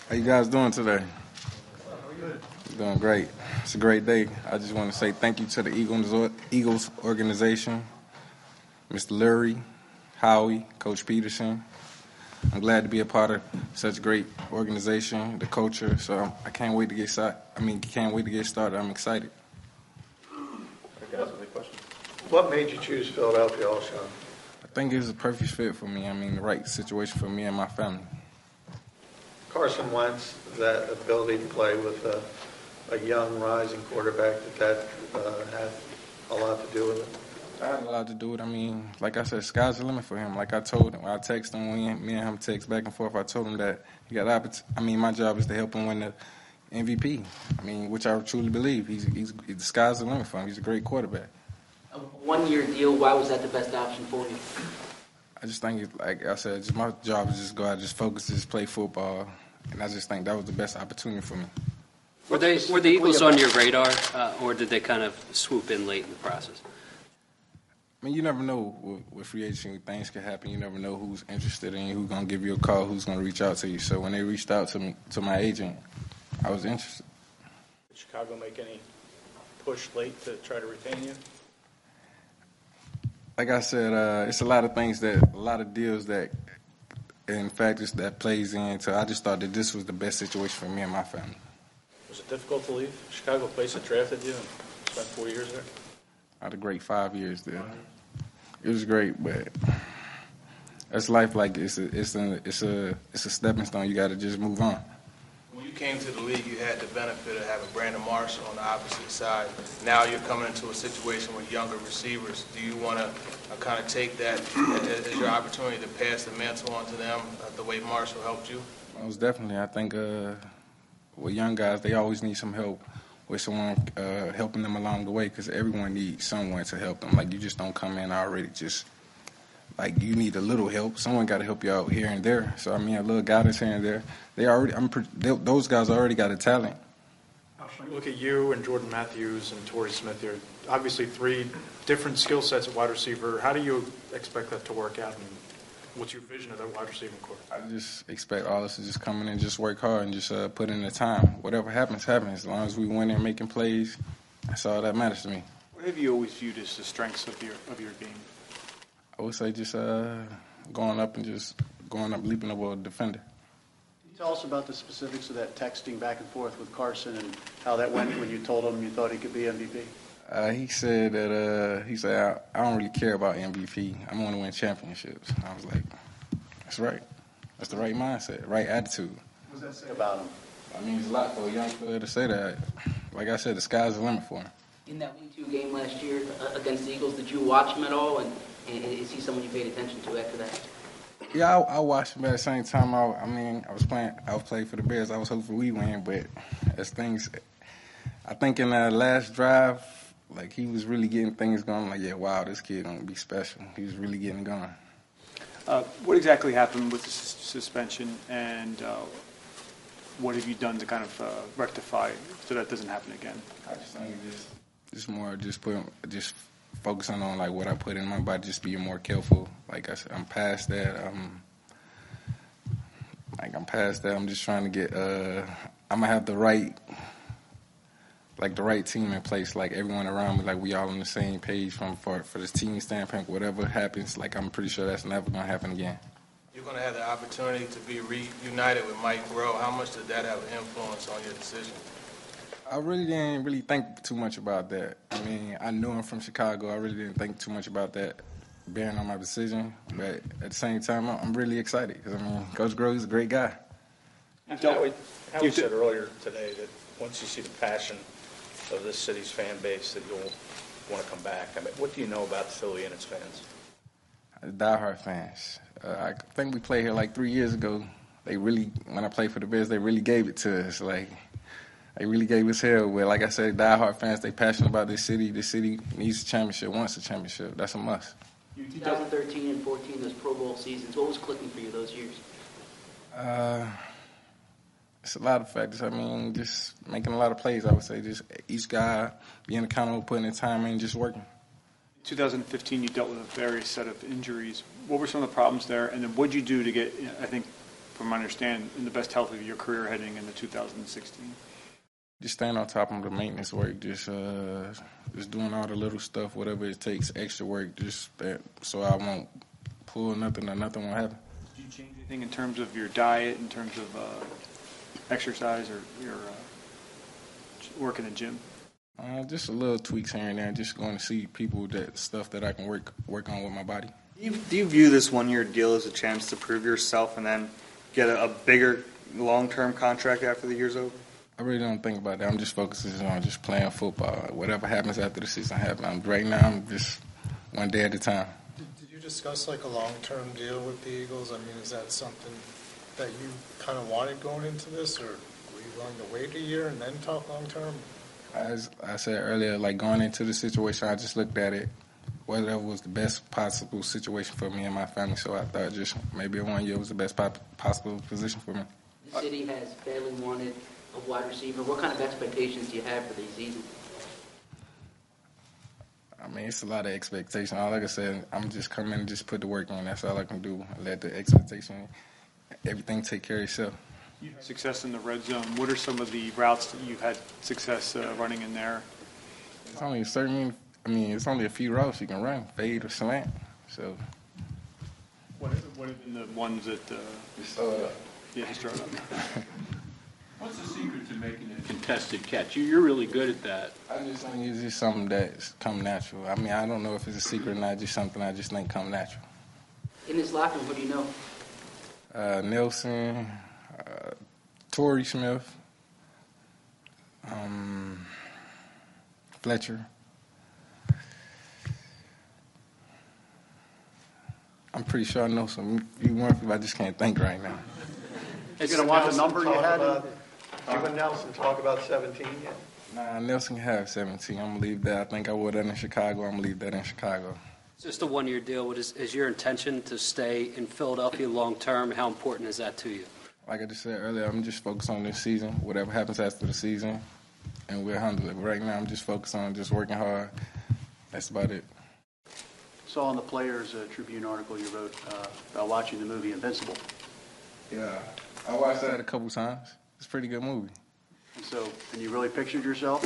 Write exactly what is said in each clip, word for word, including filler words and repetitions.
How you guys doing today? Doing great. It's a great day. I just want to say thank you to the Eagles, Eagles organization, Mister Lurie, Howie, Coach Peterson. I'm glad to be a part of such a great organization, the culture. So I can't wait to get started. I mean, can't wait to get started. I'm excited. Guys, any questions? What made you choose Philadelphia, Alshon? I think it was a perfect fit for me. I mean, the right situation for me and my family. Carson Wentz, that ability to play with a, a young, rising quarterback, did that uh, have a lot to do with it? I had a lot to do with it. I mean, like I said, sky's the limit for him. Like I told him, I texted him, when me and him text back and forth, I told him that he got opportunity. I mean, my job is to help him win the M V P. I mean, which I truly believe. He's, he's, the sky's the limit for him. He's a great quarterback. A one-year deal, why was that the best option for you? I just think, it, like I said, just my job is just go out, just focus, just play football, and I just think that was the best opportunity for me. Were they were the Eagles on your radar, uh, or did they kind of swoop in late in the process? I mean, you never know with, with free agency, things can happen. You never know who's interested in you, who's gonna give you a call, who's gonna reach out to you. So when they reached out to me, to my agent, I was interested. Did Chicago make any push late to try to retain you? Like I said, uh, it's a lot of things that, a lot of deals that, in factors that plays into. I just thought that this was the best situation for me and my family. Was it difficult to leave? Chicago place that drafted you and spent four years there? I had a great five years there. It was great, but that's life. Like it's a, it's a, it's a, it's a stepping stone. You got to just move on. When you came to the league, you had the benefit of having Brandon Marshall on the opposite side. Now you're coming into a situation with younger receivers. Do you want to uh, kind of take that as, as your opportunity to pass the mantle on to them uh, the way Marshall helped you? Most definitely. I think uh, with young guys, they always need some help with someone uh, helping them along the way because everyone needs someone to help them. Like, you just don't come in already just like you need a little help. Someone got to help you out here and there. So, I mean, a little guidance here and there. They already, I'm, they, those guys already got a talent. Look at you and Jordan Matthews and Torrey Smith here. Obviously, three different skill sets at wide receiver. How do you expect that to work out? And what's your vision of that wide receiving core? I just expect all of us to just come in and just work hard and just uh, put in the time. Whatever happens, happens. As long as we win and making plays, that's all that matters to me. What have you always viewed as the strengths of your of your game? I would say just uh, going up and just going up, leaping over a defender. Can you tell us about the specifics of that texting back and forth with Carson and how that went when you told him you thought he could be M V P? Uh, he said that uh, he said I, I don't really care about M V P. I want to win championships. And I was like, that's right. That's the right mindset, right attitude. What does that say about him? I mean, it's a lot for a young player to say that. Like I said, the sky's the limit for him. In that week two game last year uh, against the Eagles, did you watch him at all? And, and is he someone you paid attention to after that? Yeah, I, I watched him. But at the same time, I, I mean, I was playing. I was playing for the Bears. I was hoping we win, but as things, I think in that last drive, like he was really getting things going. I'm like, yeah, wow, this kid gonna be special. He was really getting going. Uh, what exactly happened with the sus- suspension, and uh, what have you done to kind of uh, rectify so that doesn't happen again? I just think just, just more, just put, just focusing on like what I put in my body, just being more careful. Like I said, I'm past that. Um, like I'm past that. I'm just trying to get. Uh, I'm gonna have the right, like the right team in place. Like everyone around me, like we all on the same page from for for this team standpoint. Whatever happens, like I'm pretty sure that's never gonna happen again. You're going to have the opportunity to be reunited with Mike Groh. How much did that have an influence on your decision? I really didn't really think too much about that. I mean, I knew him from Chicago. I really didn't think too much about that bearing on my decision. But at the same time, I'm really excited because, I mean, Coach Groh is a great guy. Howie, Howie said earlier today that once you see the passion of this city's fan base that you'll want to come back. I mean, what do you know about Philly and its fans? Diehard fans. Uh, I think we played here like three years ago. They really, when I played for the Bears, they really gave it to us. Like, they really gave us hell. But like I said, diehard fans, they passionate about this city. This city needs a championship, wants a championship. That's a must. twenty thirteen and fourteen, those Pro Bowl seasons, what was clicking for you those years? Uh, it's a lot of factors. I mean, just making a lot of plays, I would say. Just each guy being accountable, putting the time in, just working. In twenty fifteen, you dealt with a various set of injuries. What were some of the problems there? And then what did you do to get, I think, from my understanding, in the best health of your career heading into two thousand sixteen? Just staying on top of the maintenance work, just uh, just doing all the little stuff, whatever it takes, extra work, just that, so I won't pull nothing or nothing won't happen. Did you change anything in terms of your diet, in terms of uh, exercise, or your uh, work in the gym? Uh, just a little tweaks here and there, just going to see people, that stuff that I can work work on with my body. Do you, do you view this one-year deal as a chance to prove yourself and then get a, a bigger long-term contract after the year's over? I really don't think about that. I'm just focusing on just playing football. Whatever happens after the season happens. I'm, right now, I'm just one day at a time. Did, did you discuss like a long-term deal with the Eagles? I mean, is that something that you kind of wanted going into this, or were you willing to wait a year and then talk long-term? As I said earlier, like going into the situation, I just looked at it, whatever was the best possible situation for me and my family. So I thought just maybe one year was the best possible position for me. The city has badly wanted a wide receiver. What kind of expectations do you have for these season? I mean, it's a lot of expectation. All like I said, I'm just coming and just put the work in. That's all I can do. Let the expectation, everything take care of itself. You've had success in the red zone. What are some of the routes that you've had success uh, running in there? It's only a certain, I mean, it's only a few routes you can run, fade or slant. So. What, what have been the ones that, uh, Just, uh, yeah, just throw it up. What's the secret to making a contested catch? You- You're really good at that. I just think it's just something that's come natural. I mean, I don't know if it's a secret or not, just something I just think come natural. In this locker room, who do you know? Uh, Nelson, uh, Torrey Smith, um, Fletcher. I'm pretty sure I know some few more people. I just can't think right now. You going to want the number you Talk had? about- You and Nelson talk about seventeen yet? Nah, Nelson can have seventeen. I'm going to leave that. I think I would that in Chicago. I'm going to leave that in Chicago. It's just a one-year deal. What is, is your intention to stay in Philadelphia long-term? How important is that to you? Like I just said earlier, I'm just focused on this season. Whatever happens after the season, and we'll handle it. But right now, I'm just focused on just working hard. That's about it. Saw in the Players uh, Tribune article you wrote uh, about watching the movie Invincible. Yeah, I watched that a couple times. It's a pretty good movie. And so, and you really pictured yourself?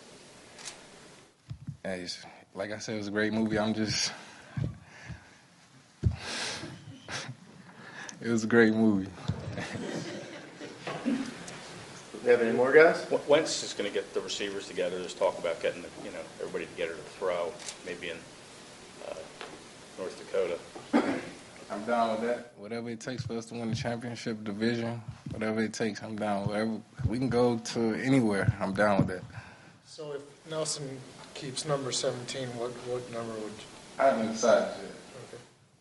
Hey, it's, like I said, it was a great movie. I'm just... It was a great movie. Do you have any more guys? Wentz is going to get the receivers together. There's talk about getting, the, you know, everybody together to throw, maybe in uh, North Dakota. I'm down with that. Whatever it takes for us to win the championship division, whatever it takes, I'm down. Whatever we can go to anywhere, I'm down with that. So if Nelson keeps number seventeen, what, what number would you? I haven't decided yet. Okay.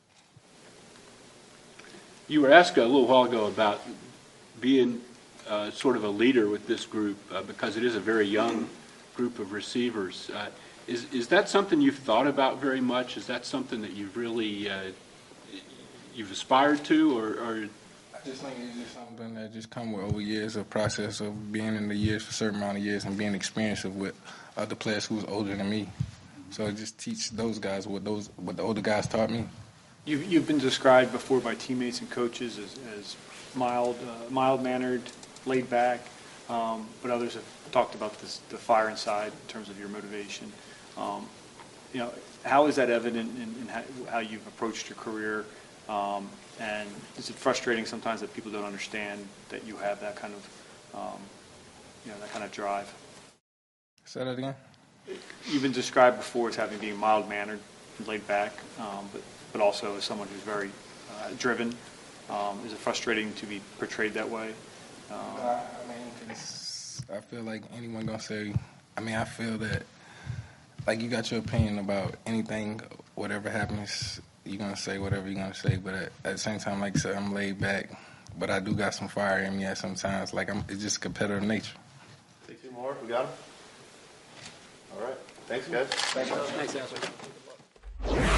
You were asked a little while ago about being uh, sort of a leader with this group uh, because it is a very young group of receivers. Uh, is is that something you've thought about very much? Is that something that you've really uh, you've aspired to, or, or? I just think it's just something that just come with over years, a process of being in the years for a certain amount of years and being experienced with other players who's older than me. So it just teach those guys what those what the older guys taught me. You've, you've been described before by teammates and coaches as, as mild, uh, mild-mannered, laid back, um, but others have talked about this, the fire inside in terms of your motivation. Um, you know, how is that evident in, in how, how you've approached your career? Um, and is it frustrating sometimes that people don't understand that you have that kind of, um, you know, that kind of drive? Say that again? You've been described before as having being mild-mannered and laid back, um, but but also as someone who's very uh, driven. Um, is it frustrating to be portrayed that way? Um, Uh, I mean, it's, I feel like anyone gonna say. I mean, I feel that like you got your opinion about anything, whatever happens, you're gonna say whatever you're gonna say. But at, at the same time, like I said, I'm laid back, but I do got some fire in me at sometimes. Like I'm, it's just competitive nature. Take two more. We got them. All right. Thanks, guys. Thank you. Thanks, Al.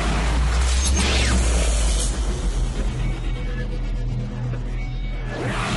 Yeah.